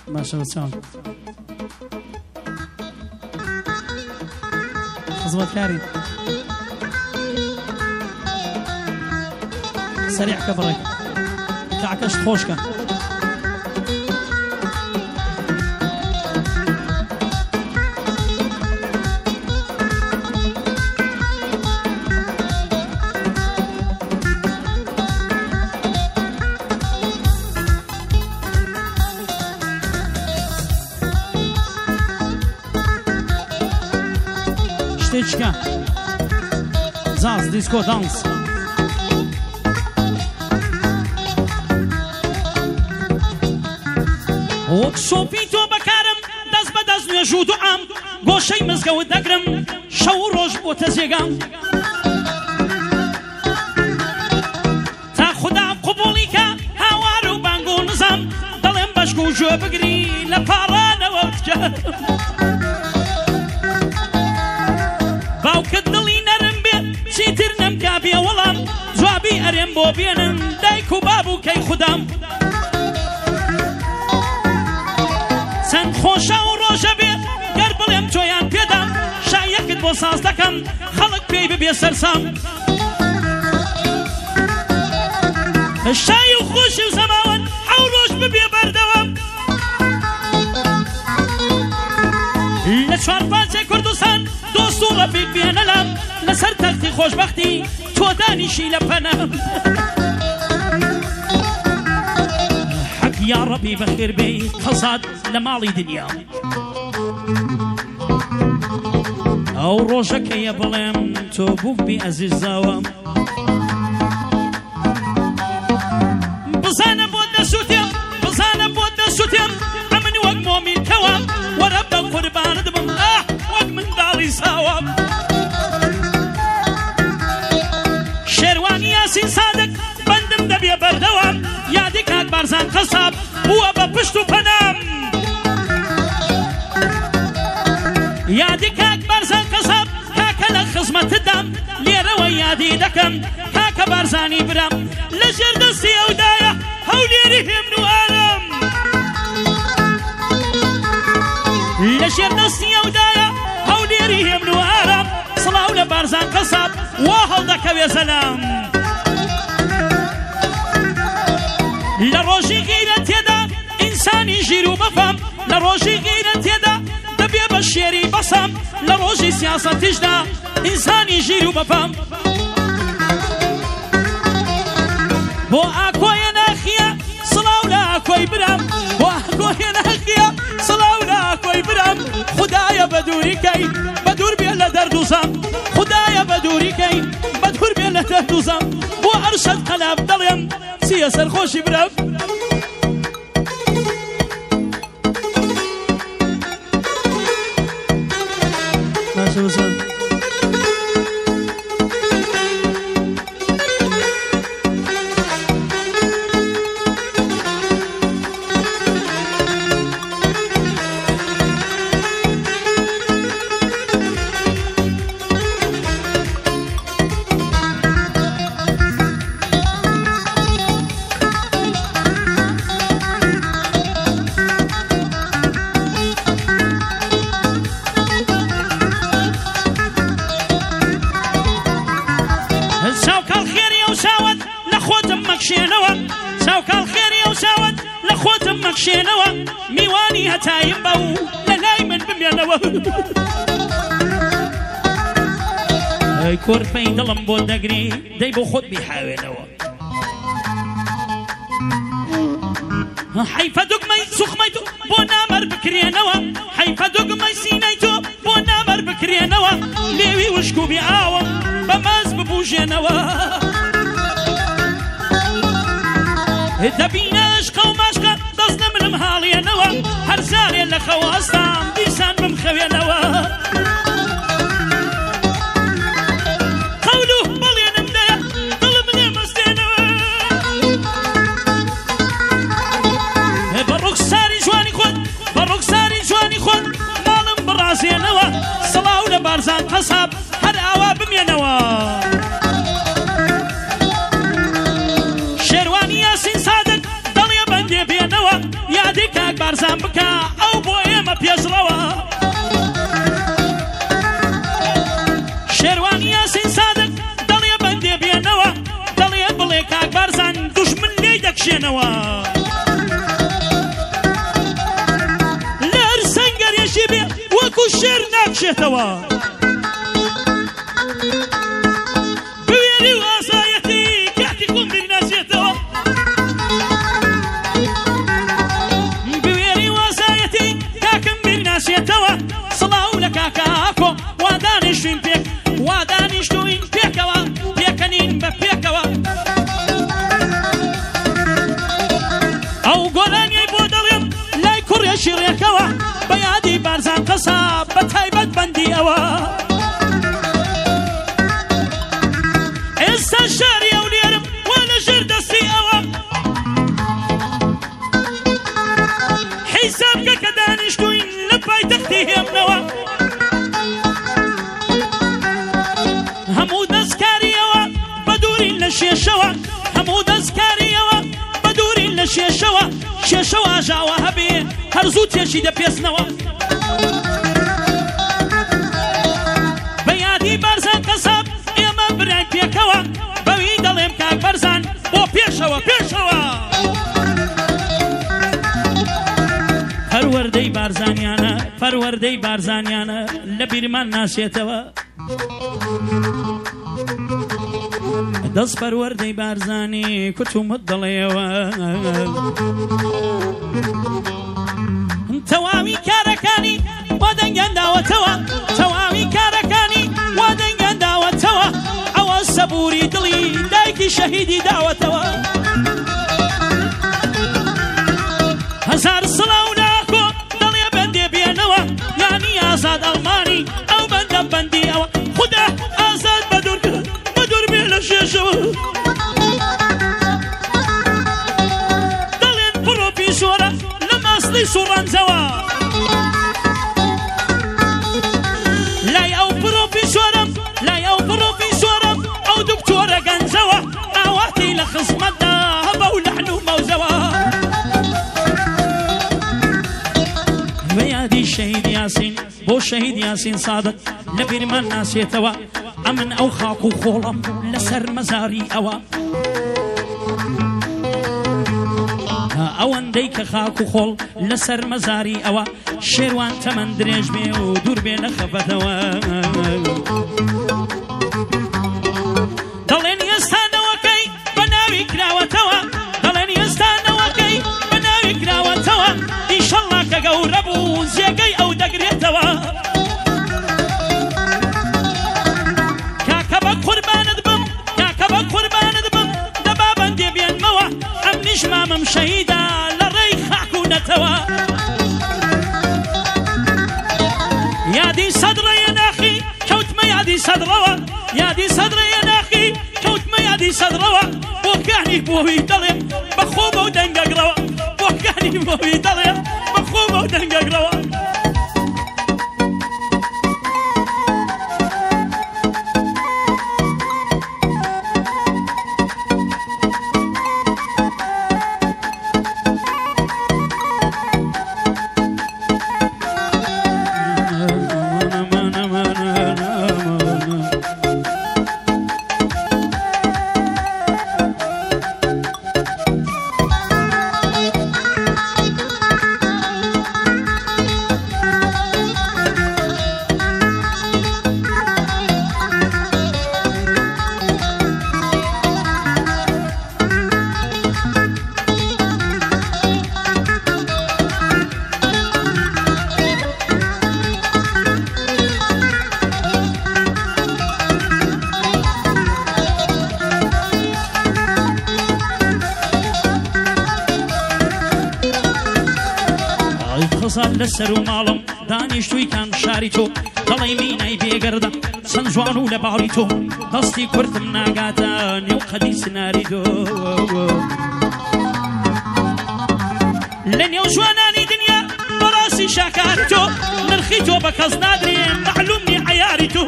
باشا بچان خزمەتکاری سريع كبرك كعكش خوشكا شتيشكا زاز ديسكو دانس وەک شۆپی تۆ بەکارم دەست بەدەست نوێژ و دوعام گۆشەی مزگەوت دەگرم شەو و ڕۆژ بۆتە جێگام تا خودا قوبوڵیکە هاوار و بانگ و نزام دەڵێم بەشک و ژۆ بگری لە پاڕانەوە بکە باوکت دڵی نەرم بێ چیتر نەمکا بێ وەڵام جوابی ئەرێم بۆ بێنن دایک و باب و کەی خودام چەند خۆشە و ڕۆژە بێ گەر بڵێم تۆیان پێدام شایەکت بۆ ساز دەکەم خەڵک پێی ببێ سەرسام شای و خۆشی و زەماوەن حەو ڕۆژ ببێ بەردەوام لە چوارپاچێ کوردستان دۆست و ڕەفیق بێنە لام لەسەر تەختی خۆشبەختی تۆ دانیشی لە پەنام يا ربي بخير بي حصاد لمالي دنيا او روجك يا بلام توبوك بي عزيز زاوام بزانا بودنا سوتيم بزانا بودنا سوتيم امن وق مومين كوام ورب القربان دبم وق من داري ساوام شيروان ياسين صادق بندم دبي بردوام يادي كاك بارزان قصاب هو بپشتو پنام يادي كاك بارزان قصاب كاك لخزمت دم ليرو يادي دكم كاك بارزاني برام لجر دستي ودايا هوليري همنو آلم لجر دستي ودايا هوليري همنو آلم صلاو لبارزان قصاب واهل دكو يا سلام لروجي غيرت يدا إنساني جيرو بفهم لروجي غيرت يدا دبي بشيري بصم لروجي سياسة تجدا إنساني جيرو بفهم بو أكوي ناخيا صلاو لا أكوي برام بو أكوي ناخيا صلاو لا أكوي برام خدايا بدوري كي بدور بيلا دردوزام خدايا بدوري كي بدور بيلا دردوزام بو أرشد قلب دليم سياسة الخوشي برام ماشي وصل شينوا ميواني هتايم بو للاي من بميانوا اي كورفي دلم بو دقري داي بو خود بيحاولوا حيفا دقمي سخميتو بو نامر بكرينوا حيفا دقمي سينيتو بو نامر بكرينوا ليوي وشكو بيعاوم بماز ببوجينوا دبيناش قوماشكا دزنا من مهالي نوا هرزاري لخواستام ديسان بمخوي نوا قولوه بلي نمدايا طلبني مستينوا بروك ساري جواني خود بروك ساري جواني خود مالم براسي نوا صلاو لبارزان قصاب هر اوابم ينوا بارزان بکە ئەو بۆ ئێمە پێشڕەوە شێروان یاسین سادق دەڵێ بەندێ بێنەوە دەڵێ بڵێ کاک بارزان دوژمن لێی دەکشێنەوە لەر سەنگەرێکی بێ وەکو شێر ناکشێتەوە بوێری و ئاسایەتی کاتی خۆم بیناسێتەوە بوێری و ئاسایەتی کاکم بیناسێتەوە سڵاو لە کاکاکۆ وا دانیشتوین پێک وا دانیشتوین پێکەوە پێکەنین بە پێکەوە ئەو گۆرانیەی بۆ دەڵێم لای کوڕێکی ڕێکەوە بە یادی بارزان قەساب بە تایبەت بەندی ئەوە ئێستا شاری ئەو لێرم وا لە ژێر دەستی ئەوە حیساب کە کە دانیشتوین لە پایتەختی هێمنەوە هەموو دەستکاریەوە بە دوورین لە شێشەوە هەموو دەستکاریەوە بە دوورین لە شێشەوە شێشەوە ئاژاوە هەبێ هەرزوو تێشی دەپێسنەوە بە یادی بارزان قەساب ئێمە برای پێکەوە بەوی دەڵێم کاک بەرزان بۆ پێشەوە پێشەوە پەروەردەی بارزانیانە پەروەردەی بارزانیانە لە بیرمان ناسێتەوە دەست پەروەردەی بارزانی کوتومت دەڵێەوە تەواوی کارەکانی وا دەنگەنداوەتەوە تەواوی کارەکانی وا دەنگەنداوەتەوە ئەوە سەبووری دڵی دایکی شەهیدی داوەتەوە هەزار سڵاو ناکۆ دەڵێ بەندێ بێنەوە یانی ئازاد ئەڵمانی ئەو بەندە بەندی ئەوە خوددا ئازاد بەدوور بێ لە شێشەوە دەڵێن پرۆفیسۆرە لە ماسڵی سوڕەنجەوە لای ئەو پرۆفیسۆرم لای ئەو پرۆفیسۆرم ئەو دکتۆرە گەنجەوە ئاواتی لە خزمەتدا هەبە و لەحن و مەوزەوە بە یادی شەهید یاسین بۆ شەهید یاسین سادق لە بیرمان ناسێتەوە ئەمن ئەو خاک و خۆڵم لەسەر مەزاری ئەوە ئەوەندەی کە خاک و خۆڵ لەسەر مەزاری ئەوە شێروان تەمەند درێژ بێ و دوور بێ لە خەفەتەوە دەڵێن ئێستانەوەکەی بە ناوی کراوەتەوە دەڵێن ئێستانەوەکەی بە ناوی کراوەتەوە ئیشەڵڵا کە گەورە بوو جێگەی ئەو دەگرێتەوە کاکە بە قوربانت بم کاکە بە قوربانت بم دەبا بەندێ بێنمەوە ئەم نیژمامم شەهیدا لە ڕێی خاکوونەتەوە یادی سەدڕەیە ناخی کەوتمە یادی سەدڕەوە یادی سەدڕەیە ناخی کەوتمە یادی سەدڕەوە بۆکانی بۆوی دەڵێم بەخۆ بەو دەنگەگرەوە بۆکانی بۆوی دەڵێم بەخۆ بەو دەنگەگرەوە خزان لەسەر و ماڵم دانیشتووی کان شاری تۆ دەڵێ مینای بێگەردە چەند جوان و لە باڵی تۆ دەستی کورتم ناگاتە نێو قەدی سناری تۆ لە نێو جوانانی دنیا بەڕاستی شاکاری تۆ نرخی تۆ بە کەس نادرێن معلوم نی عەیاری تۆ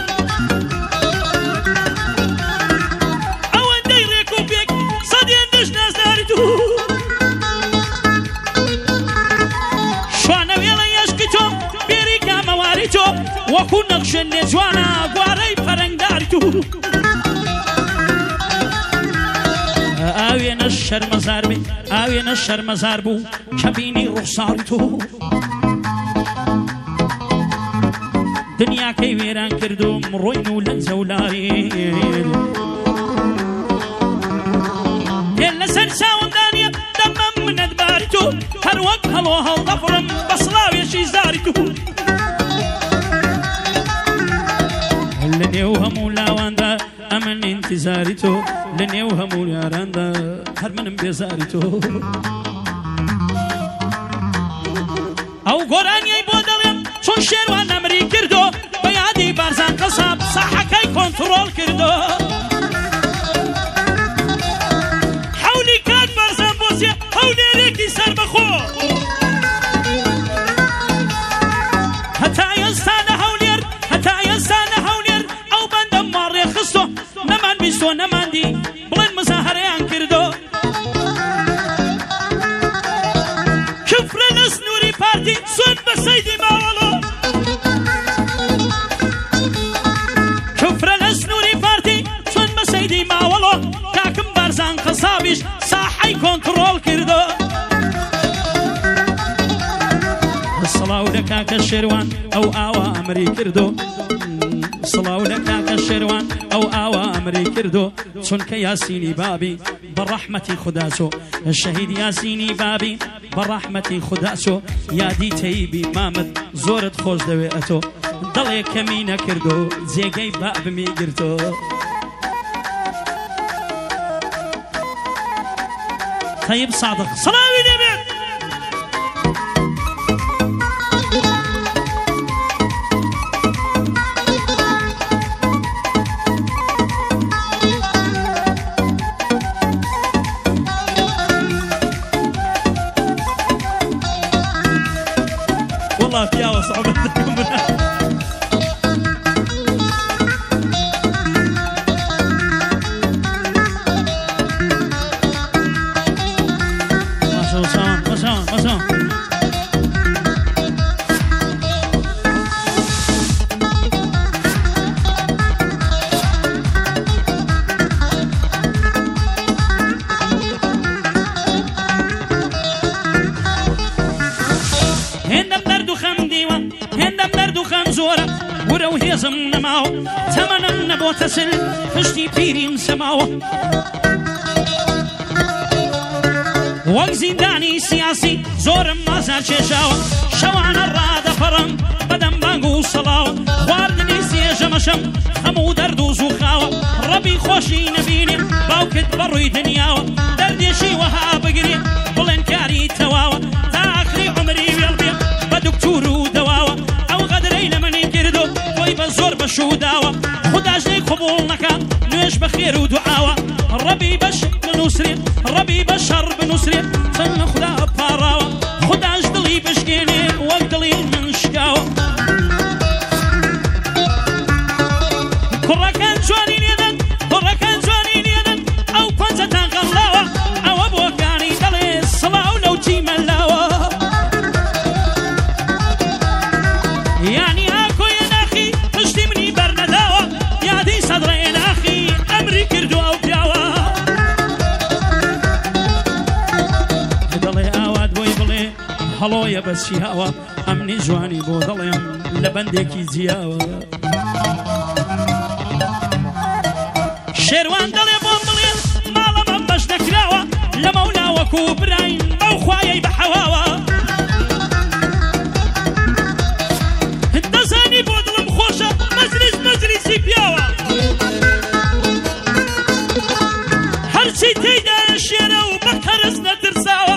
ئەوەندەی ڕێک و پێک سەدێن دەش نازداری تۆ لێ جوانە گوارەی پەرەنگداری تو ئاوێنە شەرمەزار بێ ئاوێنە شەرمەزار بوو کە بینی ڕوخساڵی تۆ دنیاکەی وێران کردوم ڕۆین و لەنجە و لارێن گێل لەسەر چاوەمدانیە دەمەم منەتباری تۆ هەر وەک هەڵۆ هەڵدەفڕم بە سڵاوێکی زاری تو لە نێو هەموو لاواندا ئەمن ئینتیزاری تۆ لە نێو هەموو یاراندا هەر منم بێزاری تۆ ئەو گۆرانیەی بۆ دەڵێم چۆن شێروان ئەمری کردو بە یادی بارزان قەساب ساحەکەی کۆنتڕۆڵ کردو حەولی کات بارزان بۆسیە هەولێرێکی سەربەخۆ هەتا ئێستانە هەولێر هەتا ئێستانە هەولێر ئەو بەندەم ماڕێ خستۆ نەمان بیستۆ نەماندی بڵێن مزاهرەیان کردو کفرە لە سنووری پارتی سۆن بە سەیدی ماوەڵۆ کفرە لە سنووری پارتی سۆن بە سەیدی ماوەڵۆ کاکم بارزان قەسابیش ساحەی کۆنتڕۆڵ کردو سڵاو لە کاکە شێروان ئەو ئاوا ئەمری کردو سڵاو لە کاکە شێروان ئەو ئاوا ئەمری کردو چونکە یاسینی بابی بەڕەحمەتی خوداچۆ شەهید یاسینی بابی بەڕەحمەتی خوداچۆ یادی تەیبی مامت زۆرت خۆش دەوێ ئەتۆ دڵێ کەمی نەکردو جێگەی بابمی گرتۆ طيب صادق صلاوي لبيت والله فيها وصعوبتكم ورو هێزم نەماوە تەمەنم نەبۆتە سل پشتی پیریم سەماوە وەک زیندانی سیاسی زۆرم مازار کێشاوە شەوانە ڕادەپەڕم بەدەم بانگ و سەڵاوە خواردنی سێژەمەشەم هەموو دەرد و زووخاوە ڕەبی خۆشی نەبینێ باوکت بەڕووی دنیاوە دەردێشی وەها بگرێ بڵێن کاری تەواوە تا ئاخری عومری وێڵ بێ بە دوکتور و دەواوە ئەو غەدرەی لە منی کردو تۆی بە زۆر بەشوداوە خوداژنەی قبوڵ نەکا نوێژ بە خێر و دوعاوە ڕەبی بەش بنووسرێ ڕەبی بە شەڕ بنووسرێ چەند لە خودا پاڕاوە خوداش دڵی بشکێنێ وەک دڵی من شکاوە کوڕەکان جوانی لێدەن کوڕەکان جوانی لێدەن ئەو پەنجەتان غەڵاوە ئەوە بۆکانی دەڵێ سڵاو لەو تیمەلاوە یانی ئاکۆیە ناخی پشتی منی بەرنەداوە یادی سەدڕێ ناخی ئەمری کردو ئەو پیاوە دەڵێ ئاوات بۆی بڵێ هەڵۆیە بەچی هاوە ئەمنی جوانی بۆ دەڵێم لە بەندێکی جیاوە شێروان دەڵێ بۆم بڵێ ماڵەمە بەش نەکراوە لە مەولا وەکو براین ئەو خوایەی بە حەواوە دەزانی بۆ دڵم خۆشە مەجلیسی پیاوە هەرچی تێیدایە شێرە و بە قەرز نەترساوە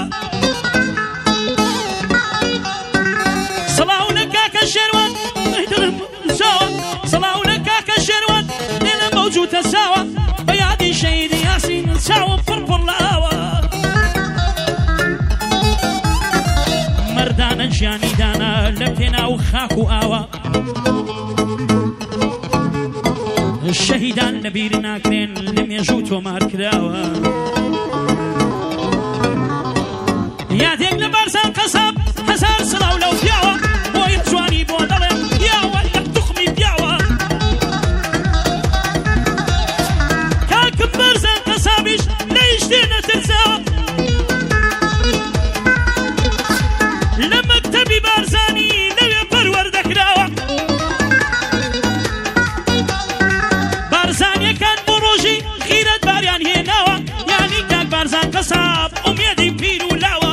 سڵاو لە کاکە شێروان دڵم زاوە سڵاو لە کاکە شێروان لێلە مەوجودە ساوە بە یادی شەیدی یاسین چاوم پڕپڕ لە ئاوە مەردانە ژیانی دانا لە پێنا و خاک و ئاوە شەهیدان لەبیر ناکرێن لە مێژوو تۆمار کراوە یادێک لە بارزان قەساب هەزار سڵاو لەو پیاوە بۆی جوانی بۆ دەڵێم پیاوە لە توخمی پیاوە قەساب ئومێدی پیر و لاوە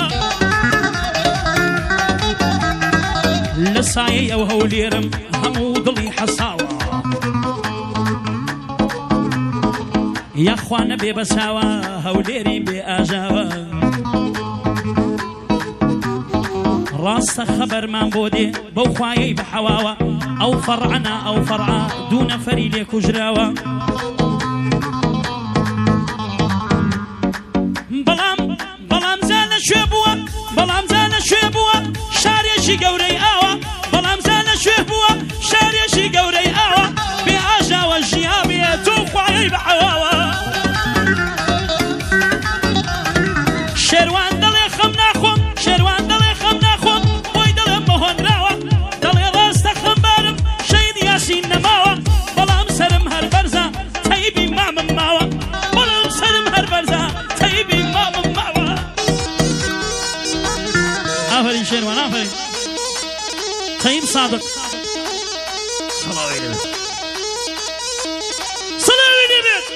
لە سایەی ئەو هەولێرم هەموو دڵی حەساوە یاخوا نەبێ بەساوە هەولێری بێ ئاژاوە ڕاستە خەبەرمان بۆ دێ بەو خوایەی بەحەواوە ئەو فەڕعەنە ئەو فەڕعە دوو نەفەری لێ کوژراوە بەڵام زانە شوێ بووە بەڵام زانە شوێ بووە شارێکی گەورەی ئاوە بەڵام زانە شوێ بووە شارێکی گەورەی ئاوە بێ ئاژاوە ژیا بێت و خوایەی بەحەواوە شێروان دەڵێ خەم ناخۆم شێروان دەڵێ خەم ناخۆم بۆی دەڵێم بەهۆنراوە دەڵێ ڕاستە خەمبارم شەید یاسین نەماوە بەڵام سەرم هەر بەرزە تەیبی مامم ماوە بەڵام سەرم هەر بەرزە تەیبی مامم ماوە ئافرین شێروان ئافرین تەیب صادق سەڵاوی لێبێت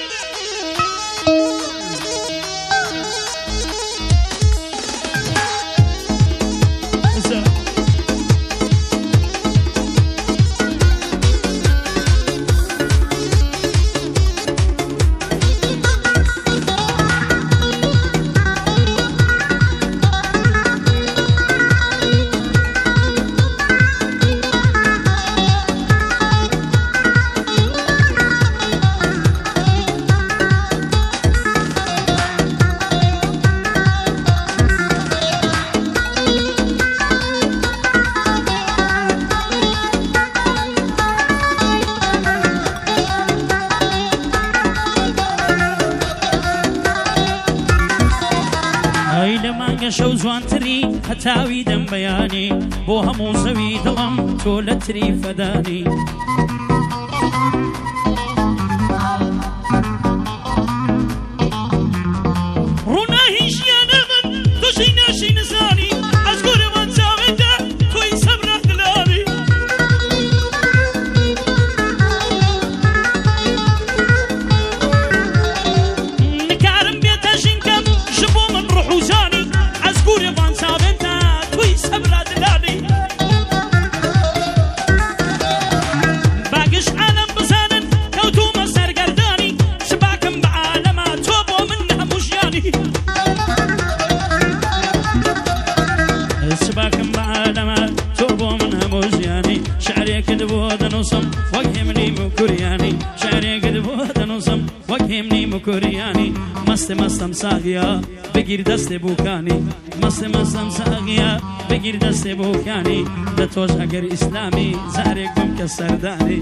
شەو جوانتری هەتاوی دەم بەیانی بۆ هەموو زەوی دڵم تۆ لە تری فەدانی ڕووناهی ژیانە من تۆشەی ناشی نزانی ئەس گۆرەمان چاوێتە تۆی سەبرا دلانی نکارم بێتە ژینکەم ژ بۆ من ڕوح و جانی گورێمان چاوێتە توی سەبرا دلانی باگش عالەم بزانن کەوتومە سەرگەردانی سباکم بە عالەمە تۆ بۆ من هەموو ژیانی سباکم بە عالەمە تۆ بۆ من هەموو ژیانی شعرێکت بۆ دەنووسم وەک هێمنی مکوریانی شعرێکت بۆ دەنووسم وەک هێمنی مکوریانی مەستێ مەستەم ساغیا بگیر دەستێ بووکانی مەستێ مەستەم ساغیا بگیر دەستێ بووکانی لە تۆش ئەگەر ئیسلامی زارێک بم کە سەردانی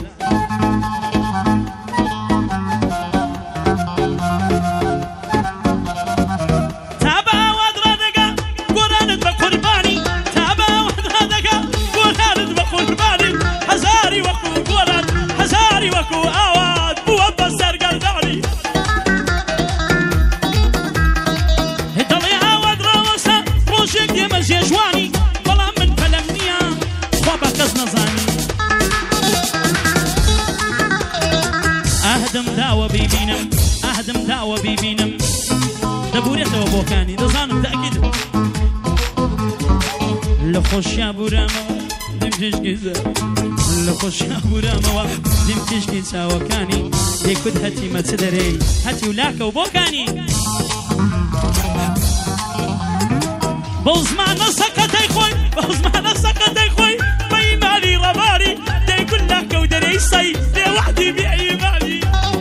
تا باوات ڕادەگا گۆرانت بە قوربانی تا باوات ڕادەگا گۆرانت بە قوربانی هەزاری وەکو گۆران هەزاری وەکو ئاوات بووە بە سەرگەردانی جێژوانی بەڵام من پەلەم نییە خوا بە کەس نەزانی ئاهدم داوە بیبینم ئاهدم داوە بیبینم دەبورێتەوە بۆکانی دەزانم تاکیدم لە خۆشیا بورامەوە دیم تشکیزە لە خۆشیا بورامەوە دیم تشکی چاوەکانی دەیکوت هەتیمە چ دەرەی هەتی و لاکە و بۆکانی بەوزمانە سەقەتەی خۆی بەوزمانە سەقەتەی خۆی بەیمانی ڕەباری دەیگول لاکە و دەرەی سەی دێ وەحدی بێئیمانی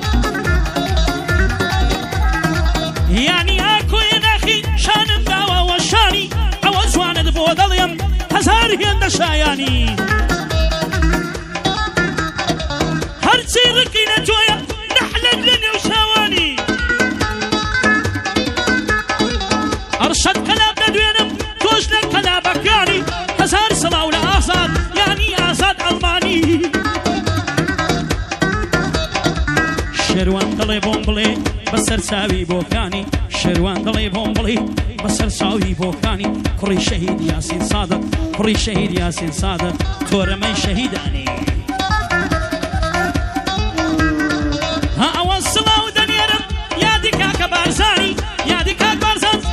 یانی ئاکۆیە ناخی شانم داوەوە شانی ئەوە جوانت بۆ دەڵێم هەزار هێندە شایانی هەرچی ڕقینە تۆیە نەحلەت لە نێو شاوانی ئەرشەد قەلاب دەدوێنم تۆش لە قەلابەکانی هەزار سەڵاو لە ئازاد یانی ئازاد ئەڵمانی شێروان دەڵێ بۆم بڵێ بەسەر چاوی بۆکانی شێروان دەڵێ بۆم بڵێ بەسەر چاوی بۆکانی کوڕی شەهید یاسین سادق کوڕی شەهید یاسین سادق تۆرەمەی شەهیدانی ها ئەوە سڵاو دەنێرم یادی کاکە بارزانی یادی کاک بارزان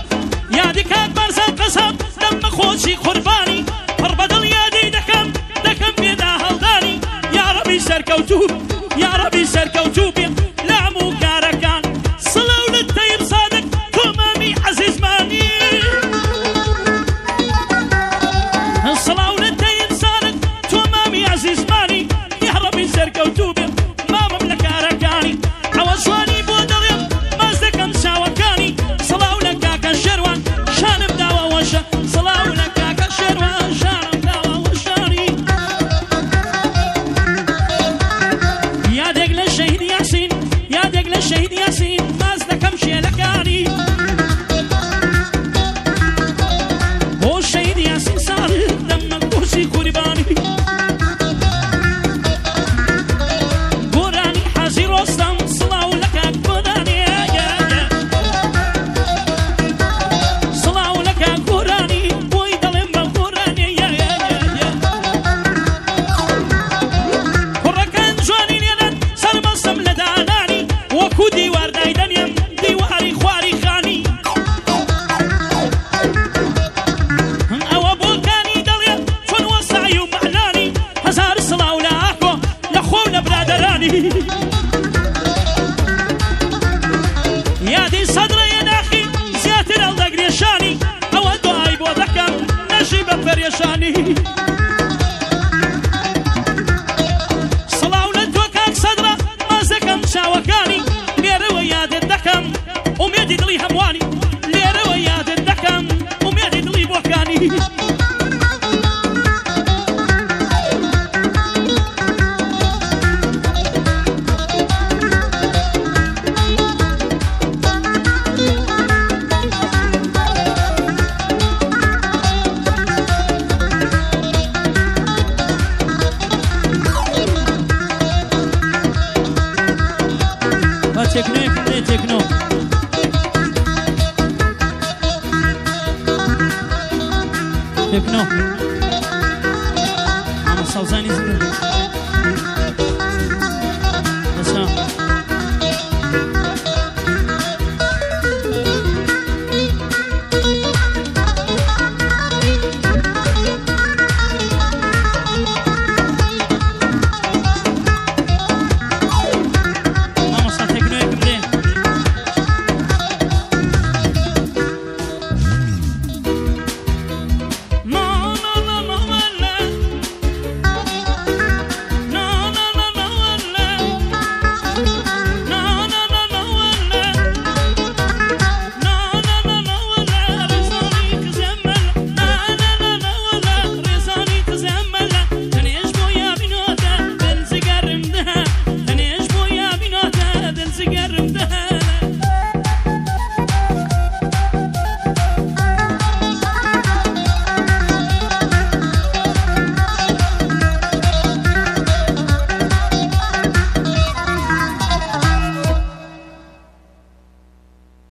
سەرکەوتوب یا ڕەبی سەرکەوتوب بێ لە هەموو کارەکان سڵاو لە تەیب سادق تۆ مامی عەزیزمانی سڵاو لە تەیب سادق تۆ مامی عەزیزمانی یا ڕەبی سەرکەوتوب بێ مامم لە کارەکانی ئەوە جوانی بۆ دەڵێم ماز دەکەم چاوەکانی سڵاو لە کاکە شێروان شانم داوە وەشە سڵاو لە کاکە شێروان شانم داوە وەشانی یادێک لە شەهید یاسین یادێک لە شەهید یاسین ماز دەکەم شێلەکانی بۆ شەهید یاسین ساڵی دەمە کورسی قوربانی گۆرانی حەزی ڕۆستەم سڵاو لە کاک گۆرانی سڵاو لە کاک گۆرانی بۆی دەڵێم بە گۆرانی کوڕەکان جوانی لێدەن سەرمەسم لە دانانی وەکو دیوار دایدەنێم دیواری خواری خانی ئەوە بۆکانی دەڵێ چۆن وەسایی و مەعلانی هەزار سڵاو لە ئاکۆ لە خۆ و لە برادەرانی یادی سەدرەیە داخی زیاتر هەڵدەگرێشانی ئەوە دوای بۆ دەکەم نەژی بە پەرێشانی سڵاو لە تۆ کاک سەدرە ماز دەکەم چاوەکانی لێرەوە یادت دەکەم ئومێدی دڵی هەموانی لێرەوە یادت دەکەم ئومێدی دڵی بۆکانی تکنو تکنو تکنو اما سوزانی